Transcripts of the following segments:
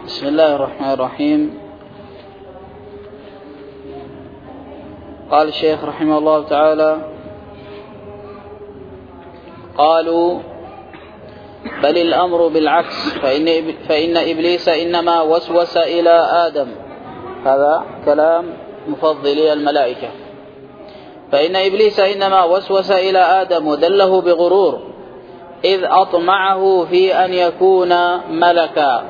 بسم الله الرحمن الرحيم. قال الشيخ رحمه الله تعالى: قالوا بل الأمر بالعكس، فإن إبليس إنما وسوس إلى آدم. هذا كلام مفضلي الملائكة. فإن إبليس إنما وسوس إلى آدم ودله بغرور إذ أطمعه في أن يكون ملكا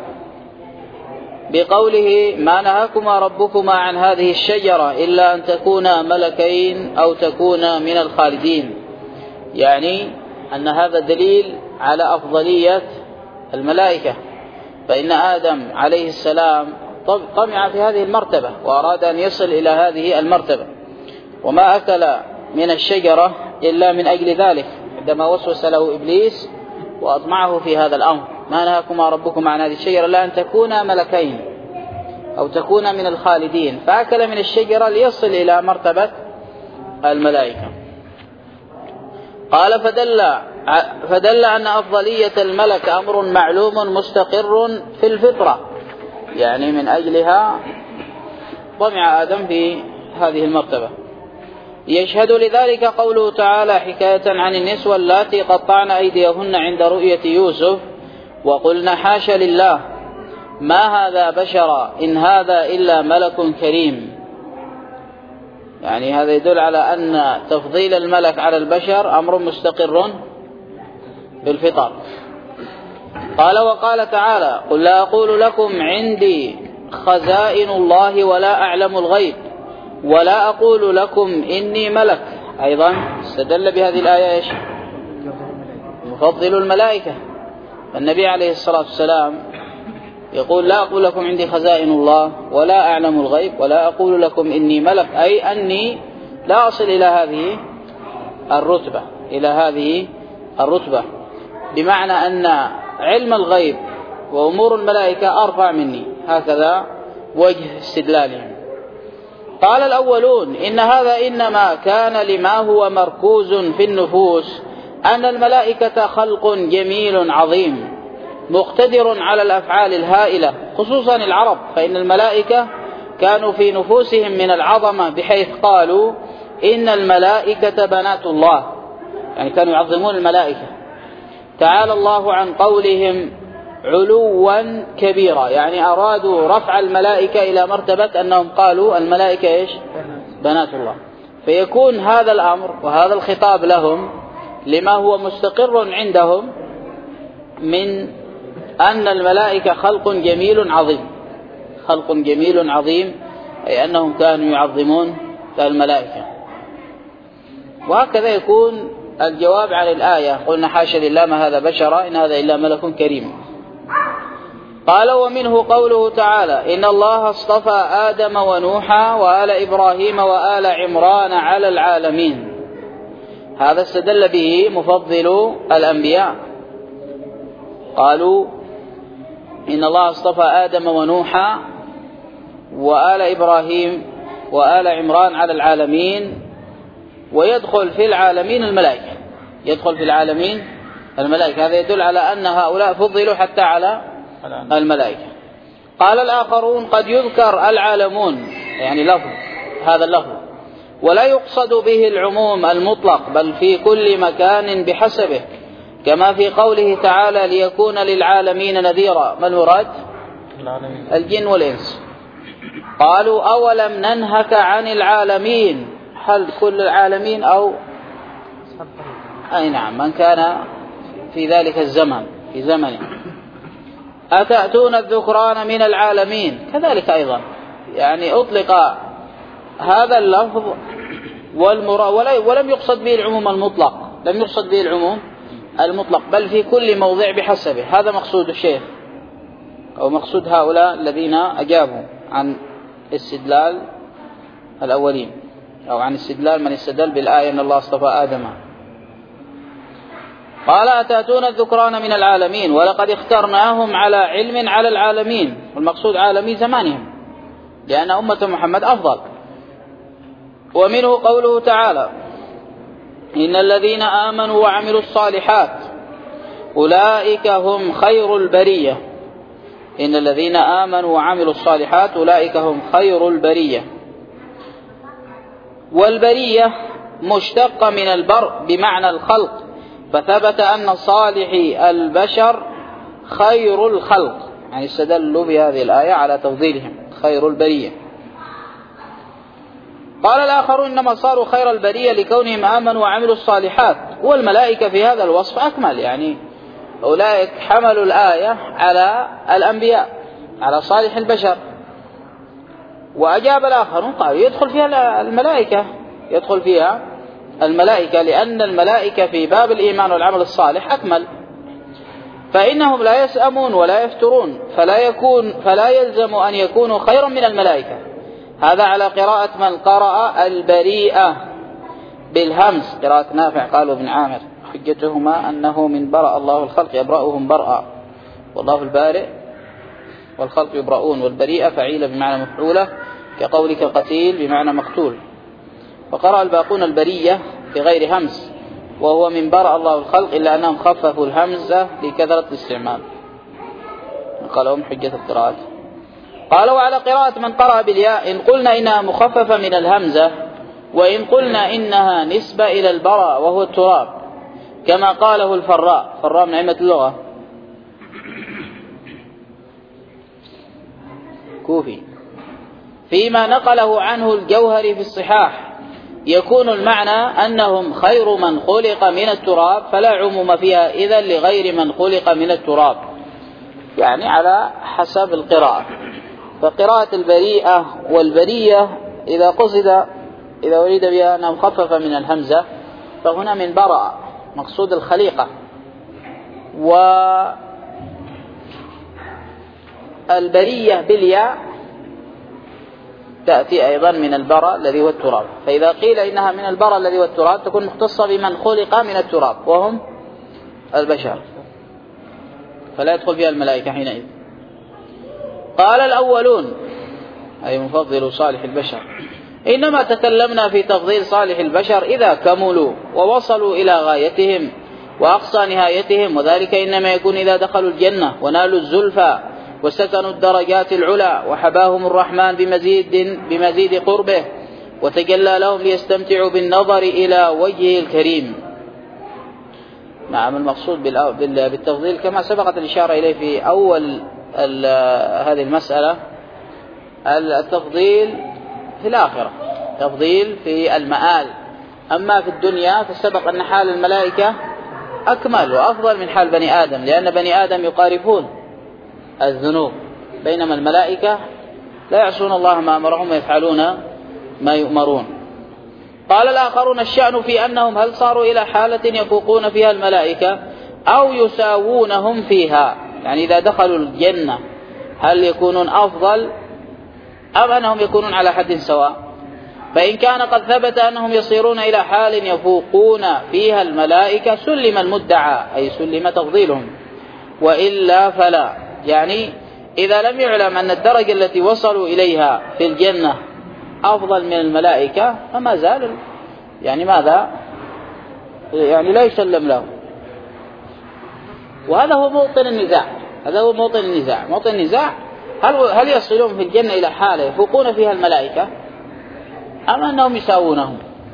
بقوله: ما نهاكما ربكما عن هذه الشجرة إلا أن تكونا ملكين أو تكونا من الخالدين. يعني أن هذا دليل على أفضلية الملائكة، فإن آدم عليه السلام طمع في هذه المرتبة وأراد أن يصل إلى هذه المرتبة، وما أكل من الشجرة إلا من أجل ذلك عندما وسوس له إبليس وأطمعه في هذا الأمر: ما نهاكما ربكما عن هذه الشجرة إلا أن تكونا ملكين أو تكونا من الخالدين، فأكل من الشجرة ليصل إلى مرتبة الملائكة. قال: فدل أن أفضلية الملك أمر معلوم مستقر في الفطرة، يعني من أجلها طمع آدم في هذه المرتبة. يشهد لذلك قوله تعالى حكاية عن النسوة اللاتي قطعن أيديهن عند رؤية يوسف: وقلنا حاش لله ما هذا بشرا إن هذا إلا ملك كريم. يعني هذا يدل على أن تفضيل الملك على البشر أمر مستقر بالفطر. قال: وقال تعالى: قل لا أقول لكم عندي خزائن الله ولا أعلم الغيب ولا أقول لكم إني ملك. أيضا استدل بهذه الآية إيش؟ مفضل الملائكة. النبي عليه الصلاة والسلام يقول: لا أقول لكم عندي خزائن الله ولا أعلم الغيب ولا أقول لكم إني ملك، أي أني لا أصل إلى هذه الرتبة، بمعنى أن علم الغيب وأمور الملائكة أرفع مني. هكذا وجه استدلالهم. قال الأولون: إن هذا إنما كان لما هو مركوز في النفوس أن الملائكة خلق جميل عظيم مقتدر على الأفعال الهائلة، خصوصا العرب، فإن الملائكة كانوا في نفوسهم من العظمة بحيث قالوا إن الملائكة بنات الله، يعني كانوا يعظمون الملائكة. تعالى الله عن قولهم علوا كبيرا، يعني أرادوا رفع الملائكة إلى مرتبة أنهم قالوا الملائكة إيش؟ بنات الله. فيكون هذا الأمر وهذا الخطاب لهم لما هو مستقر عندهم من أن الملائكة خلق جميل عظيم، أي أنهم كانوا يعظمون الملائكة. وهكذا يكون الجواب عن الآية: قلنا حاشا لله ما هذا بشرا إن هذا إلا ملك كريم. قال: ومنه قوله تعالى: إن الله اصطفى آدم ونوحا وآل إبراهيم وآل عمران على العالمين. هذا استدل به مفضل الأنبياء، قالوا إن الله اصطفى آدم ونوحا وآل إبراهيم وآل عمران على العالمين، ويدخل في العالمين الملائكة. هذا يدل على أن هؤلاء فضلوا حتى على الملائكة. قال الآخرون: قد يذكر العالمون، يعني هذا اللفظ، ولا يقصد به العموم المطلق، بل في كل مكان بحسبه، كما في قوله تعالى: ليكون للعالمين نذيرا. ما المراد؟ الجن والإنس. قالوا: أولم ننهك عن العالمين؟ هل كل العالمين أو أي نعم من كان في ذلك الزمن في زمنه. أتأتون الذكران من العالمين، كذلك أيضا يعني أطلق هذا اللفظ ولم يقصد به العموم المطلق، بل في كل موضع بحسبه. هذا مقصود الشيخ أو مقصود هؤلاء الذين أجابوا عن استدلال الأولين، أو عن استدلال من استدل بالآية أن الله اصطفى آدم. قال: أتأتون الذكران من العالمين ولقد اخترناهم على علم على العالمين، والمقصود عالمي زمانهم، لأن أمة محمد أفضل. ومنه قوله تعالى: إن الذين آمنوا وعملوا الصالحات أولئك هم خير البرية. إن الذين آمنوا وعملوا الصالحات أولئك هم خير البرية. والبرية مشتقة من البر بمعنى الخلق، فثبت أن صالح البشر خير الخلق، يعني استدلوا بهذه الآية على تفضيلهم خير البرية. قال الآخر إنما صاروا خير البرية لكونهم آمنوا وعملوا الصالحات، والملائكة في هذا الوصف أكمل، يعني أولئك حملوا الآية على الأنبياء على صالح البشر. وأجاب الآخرون قالوا يدخل فيها الملائكة، يدخل فيها الملائكة، لأن الملائكة في باب الإيمان والعمل الصالح أكمل، فإنهم لا يسأمون ولا يفترون، فلا يلزم أن يكونوا خيرا من الملائكة. هذا على قراءة من قرأ البريئة بالهمز، قراءة نافع قالوا ابن عامر حجتهما أنه من برأ الله الخلق يبرأهم برأ، والله البارئ والخلق يبرؤون، والبريئة فعيلة بمعنى مفعولة كقولك قتيل بمعنى مقتول. فقرأ الباقون البرية بغير همز، وهو من برأ الله الخلق، إلا أنهم خففوا الهمزة لكثرة الاستعمال، قالهم حجة القراءات. قالوا على قراءة من قرأ بالياء إن قلنا إنها مخففة من الهمزة، وإن قلنا إنها نسبة إلى البراء وهو التراب، كما قاله الفراء من أئمة اللغة كوفي فيما نقله عنه الجوهري في الصحاح، يكون المعنى أنهم خير من خلق من التراب، فلا عموم فيها إذن لغير من خلق من التراب، يعني على حسب القراءة. فقراءة البريئة والبرية إذا أريد بها أنها مخففة من الهمزة، فهنا من برأ مقصود الخليقة. والبرية بالياء تأتي أيضا من البراء الذي هو التراب، فإذا قيل إنها من البراء الذي هو التراب تكون مختصة بمن خلق من التراب وهم البشر، فلا يدخل فيها الملائكة حينئذ. قال الأولون أي مفضل صالح البشر إنما تكلمنا في تفضيل صالح البشر إذا كملوا ووصلوا إلى غايتهم وأقصى نهايتهم، وذلك إنما يكون إذا دخلوا الجنة ونالوا الزلفى وسكنوا الدرجات العلى وحباهم الرحمن بمزيد قربه وتجلى لهم ليستمتعوا بالنظر إلى وجهه الكريم. نعم، المقصود بالتفضيل كما سبقت الإشارة إليه في أول هذه المسألة، التفضيل في الآخرة، تفضيل في المآل. أما في الدنيا فسبق أن حال الملائكة أكمل وأفضل من حال بني آدم، لأن بني آدم يقارفون الذنوب، بينما الملائكة لا يعصون الله ما أمرهم ويفعلون ما يؤمرون. قال الآخرون الشأن في أنهم هل صاروا إلى حالة يفوقون فيها الملائكة أو يساوونهم فيها، يعني إذا دخلوا الجنة هل يكونون أفضل أم أنهم يكونون على حد سواء؟ فإن كان قد ثبت أنهم يصيرون إلى حال يفوقون فيها الملائكة سلم المدعى، أي سلم تفضيلهم، وإلا فلا. يعني إذا لم يعلم أن الدرجة التي وصلوا إليها في الجنة أفضل من الملائكة فما زال يعني ماذا؟ يعني لا يسلم له. وهذا هو موطن النزاع، موطن النزاع هل يصلون في الجنة إلى حالة يفوقون فيها الملائكة أم أنهم يساوونهم؟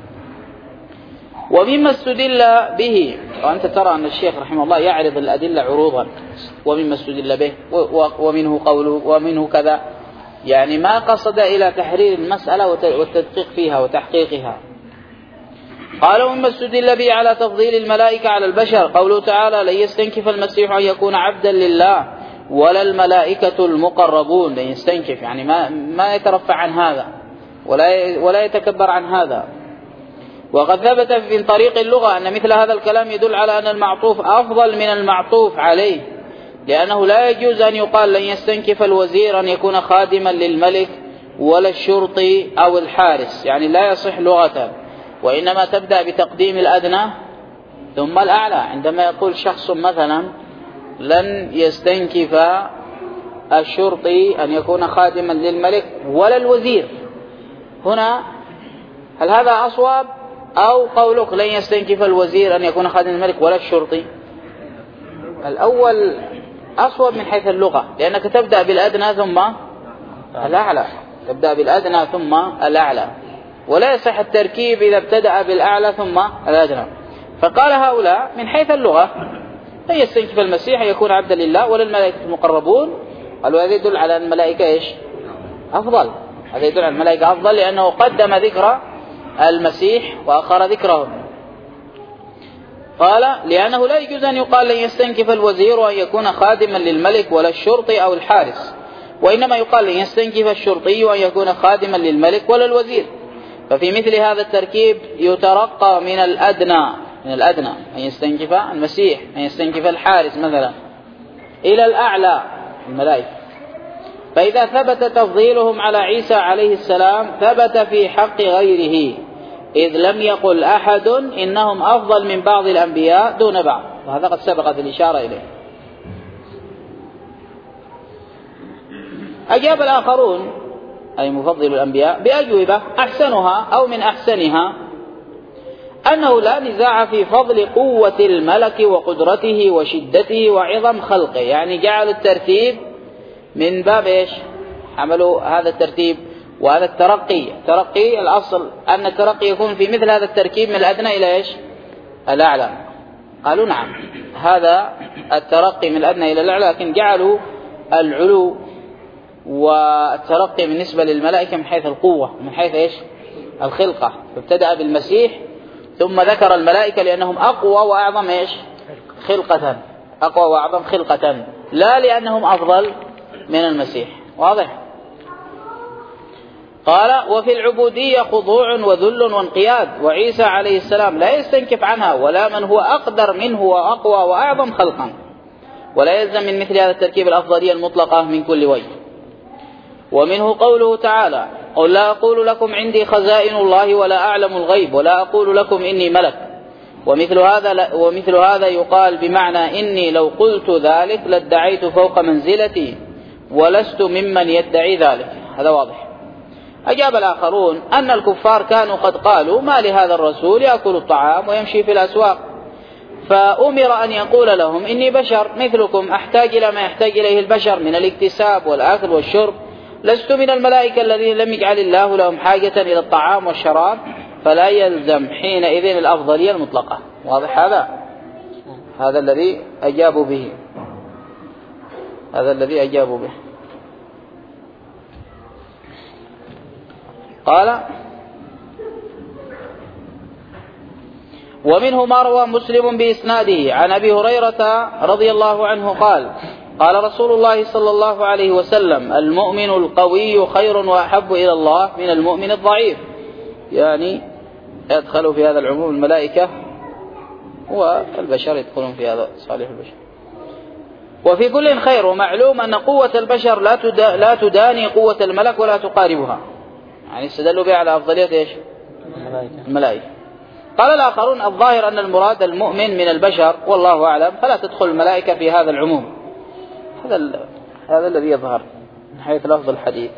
ومما استدل به، وأنت ترى أن الشيخ رحمه الله يعرض الأدلة عروضا، ومما استدل به ومنه قوله ومنه كذا، يعني ما قصد إلى تحرير المسألة والتدقيق فيها وتحقيقها. قال ومما استدل به على تفضيل الملائكة على البشر قوله تعالى لن يستنكف المسيح أن يكون عبدا لله ولا الملائكة المقربون. لن يستنكف يعني ما يترفع عن هذا ولا يتكبر عن هذا. وقد ثبت من طريق اللغة أن مثل هذا الكلام يدل على أن المعطوف أفضل من المعطوف عليه، لأنه لا يجوز أن يقال لن يستنكف الوزير أن يكون خادما للملك ولا الشرطي أو الحارس، يعني لا يصح لغة، وإنما تبدأ بتقديم الأدنى ثم الأعلى. عندما يقول شخص مثلا لن يستنكف الشرطي أن يكون خادما للملك ولا الوزير، هنا هل هذا أصواب أو قولك لن يستنكف الوزير أن يكون خادما للملك ولا الشرطي؟ الأول أصوب من حيث اللغة، لأنك تبدأ بالأدنى ثم الأعلى، تبدأ بالأدنى ثم الأعلى، ولا يصح التركيب إذا ابتدأ بالأعلى ثم الأدنى. فقال هؤلاء من حيث اللغة أن يستنكف المسيح أن يكون عبدا لله وللملائكة المقربون، قالوا هذا يدل على أن الملائكة إيش؟ أفضل، هذا يدل على الملائكة أفضل، لأنه قدم ذكر المسيح وأخر ذكرهم. قال لأنه لا يجوز أن يقال لن يستنكف الوزير وأن يكون خادما للملك ولا الشرطي أو الحارس، وإنما يقال لن يستنكف الشرطي وأن يكون خادما للملك ولا الوزير. ففي مثل هذا التركيب يترقى من الأدنى أن يستنكف المسيح، أن يستنكف الحارس مثلا، إلى الأعلى الملائكة. فإذا ثبت تفضيلهم على عيسى عليه السلام ثبت في حق غيره، إذ لم يقل أحد إنهم أفضل من بعض الأنبياء دون بعض، وهذا قد سبقت الإشارة إليه. أجاب الآخرون أي مفضل الأنبياء بأجوبة أحسنها أو من أحسنها أنه لا نزاع في فضل قوة الملك وقدرته وشدته وعظم خلقه، يعني جعل الترتيب من باب إيش؟ عملوا هذا الترتيب وهذا الترقي الأصل أن الترقي يكون في مثل هذا التركيب من الأدنى إلى إيش؟ الأعلى. قالوا نعم هذا الترقي من الأدنى إلى الأعلى، لكن جعلوا العلو والترقي بالنسبة للملائكة من حيث القوة، من حيث إيش؟ الخلقة، فابتدأ بالمسيح ثم ذكر الملائكة لأنهم أقوى وأعظم إيش؟ خلقة، أقوى وأعظم خلقة، لا لأنهم أفضل من المسيح. واضح؟ قال وفي العبودية خضوع وذل وانقياد، وعيسى عليه السلام لا يستنكف عنها ولا من هو أقدر منه وأقوى وأعظم خلقا، ولا يلزم من مثل هذا التركيب الأفضلية المطلقة من كل وجه. ومنه قوله تعالى قل لا أقول لكم عندي خزائن الله ولا أعلم الغيب ولا أقول لكم إني ملك، ومثل هذا يقال بمعنى إني لو قلت ذلك لادعيت فوق منزلتي ولست ممن يدعي ذلك. هذا واضح. أجاب الآخرون أن الكفار كانوا قد قالوا ما لهذا الرسول يأكل الطعام ويمشي في الأسواق، فأمر أن يقول لهم إني بشر مثلكم أحتاج إلى ما يحتاج إليه البشر من الاكتساب والأكل والشرب، لست من الملائكة الذين لم يجعل الله لهم حاجة إلى الطعام والشراب، فلا يلزم حينئذ الأفضلية المطلقة. واضح هذا الذي أجابوا به، هذا الذي أجابوا به. قال ومنه ما روى مسلم بإسناده عن أبي هريرة رضي الله عنه قال قال رسول الله صلى الله عليه وسلم المؤمن القوي خير وأحب إلى الله من المؤمن الضعيف، يعني يدخل في هذا العموم الملائكة والبشر يدخلون في هذا صالح البشر. وفي كل خير، ومعلوم أن قوة البشر لا تداني قوة الملك ولا تقاربها، يعني استدلوا بها على أفضلية إيش؟ الملائكة. قال الآخرون الظاهر أن المراد المؤمن من البشر والله أعلم، فلا تدخل الملائكة في هذا العموم. هذا الذي يظهر من حيث لفظ الحديث.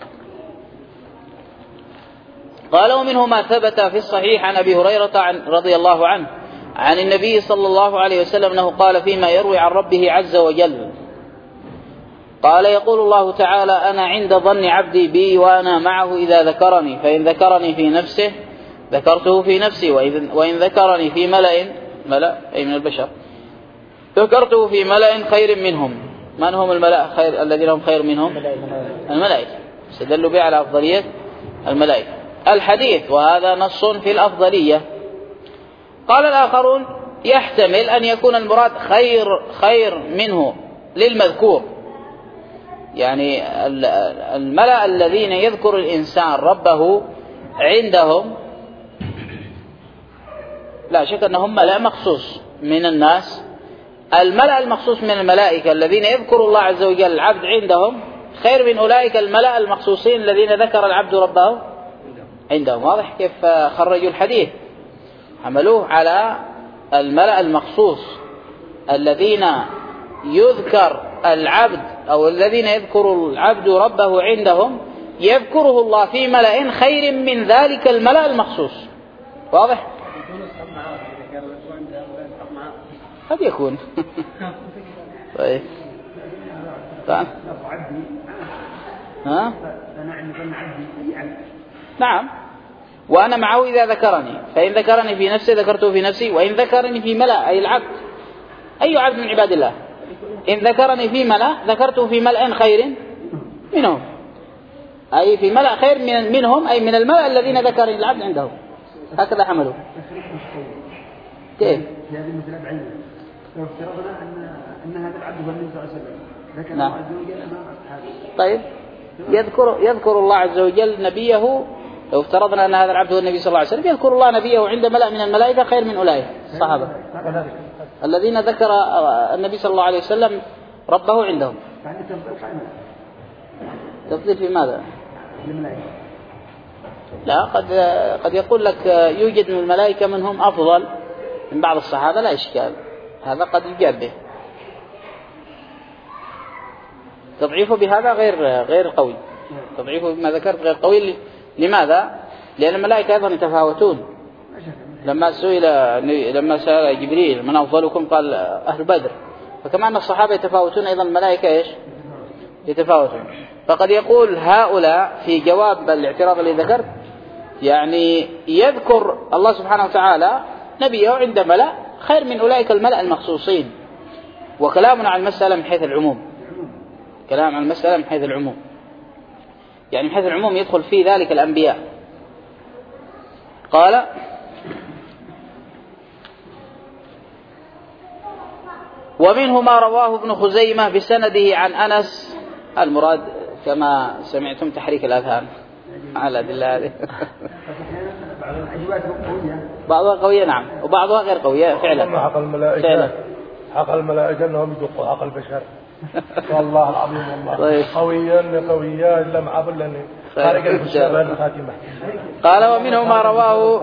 قال ومنه ما ثبت في الصحيح عن أبي هريرة رضي الله عنه عن النبي صلى الله عليه وسلم أنه قال فيما يروي عن ربه عز وجل قال يقول الله تعالى أنا عند ظن عبدي بي وأنا معه إذا ذكرني، فإن ذكرني في نفسه ذكرته في نفسي، وإن ذكرني في ملأ أي من البشر ذكرته في ملأ خير منهم. من هم الملأ خير الذين هم خير منهم؟ الملائكة. استدلوا به على أفضلية الملائكة الحديث، وهذا نص في الأفضلية. قال الآخرون يحتمل أن يكون المراد خير منه للمذكور، يعني الملأ الذين يذكر الإنسان ربه عندهم لا شك أنهم ملأ مخصوص من الناس. الملأ المخصوص من الملائكة الذين يذكر الله عز وجل العبد عندهم خير من أولئك الملأ المخصوصين الذين ذكر العبد ربه عندهم. واضح كيف خرجوا الحديث؟ عملوه على الملأ المخصوص الذين يذكر العبد أو الذين يذكر العبد ربه عندهم يذكره الله في ملأ خير من ذلك الملأ المخصوص. واضح؟ قد يكون طيب ها؟ نعم، وأنا معه إذا ذكرني، فإن ذكرني في نفسي ذكرته في نفسي، وإن ذكرني في ملأ أي العبد، أي عبد من عباد الله، إن ذكرني في ملأ ذكرته في ملأ خير منهم، أي في ملأ خير منهم، أي من الملأ الذين ذكرني العبد عندهم. هكذا حملوا. كيف؟ هذه المسألة بعينها. لو افترضنا أن هذا العبد هو النبي صلى الله عليه وسلم، ذكر الله عز وجل أمام أصحابه. طيب، يذكر الله عز وجل نبيه. لو افترضنا أن هذا العبد هو النبي صلى الله عليه وسلم، يذكر الله نبيه عند ملأ من الملائكة خير من أولئك الصحابة الذين ذكر النبي صلى الله عليه وسلم ربه عندهم. تفضيل في ماذا؟ لا، قد يقول لك يوجد من الملائكة منهم أفضل من بعض الصحابة، لا إشكال، هذا قد يجاب به. تضعيفه بهذا غير قوي، تضعيفه بما ذكرت غير قوي. لماذا؟ لأن الملائكة أيضا يتفاوتون. لما سأل جبريل من أفضلكم قال أهل بدر، فكما أن الصحابة يتفاوتون أيضا الملائكة إيش؟ يتفاوتون. فقد يقول هؤلاء في جواب الاعتراض الذي ذكرت، يعني يذكر الله سبحانه وتعالى نبيه عند ملأ خير من أولئك الملأ المخصوصين. وكلامنا عن المسألة من حيث العموم، كلام عن المسألة من حيث العموم، يعني من حيث العموم يدخل في ذلك الأنبياء. قال: ومنه ما رواه ابن خزيمة بسنده عن أنس. المراد كما سمعتم تحريك الأذهان على الأدلة هذه. بعضها قوية نعم، وبعضها غير قوية فعلا. حق الملائكة أنهم يدقوا حق البشر. والله العظيم والله قويا لم عبر لأني خارج المشابه الخاتمة. قال: ومنه ما رواه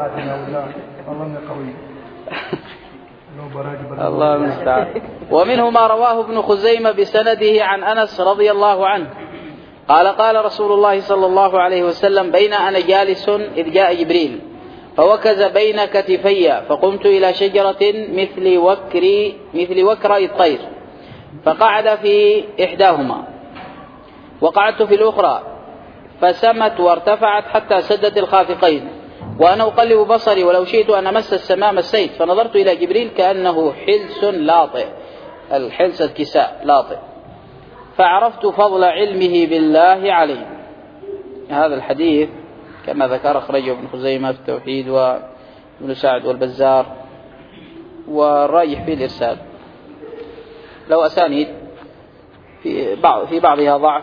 الله المستعان. ومنه ما رواه ابن خزيمة بسنده عن أنس رضي الله عنه قال: قال رسول الله صلى الله عليه وسلم: بين أنا جالس إذ جاء جبريل فوكز بين كتفي، فقمت إلى شجرة مثل وكري الطير، فقعد في إحداهما وقعدت في الأخرى، فسمت وارتفعت حتى سدت الخافقين، وأنا أقلب بصري ولو شئت أن أمس السماء مسيت، فنظرت إلى جبريل كأنه حلس لاطئ، الحلس الكساء لاطئ، فعرفت فضل علمه بالله عليه. هذا الحديث كما ذكر أخرجه ابن خزيمة في التوحيد وابن سعد والبزار، والراجح فيه الإرسال، لو أسانيد في بعضها ضعف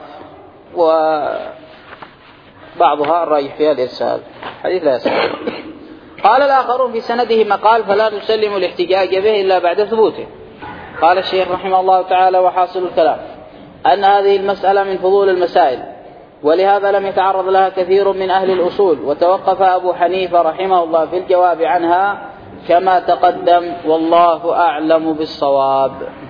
وبعضها الراجح فيها الإرسال، حديث لا يسال. قال الآخرون في سنده مقال فلا نسلم الاحتجاج به إلا بعد ثبوته. قال الشيخ رحمه الله تعالى: وحاصل الكلام أن هذه المسألة من فضول المسائل، ولهذا لم يتعرض لها كثير من أهل الأصول، وتوقف أبو حنيفة رحمه الله في الجواب عنها كما تقدم، والله أعلم بالصواب.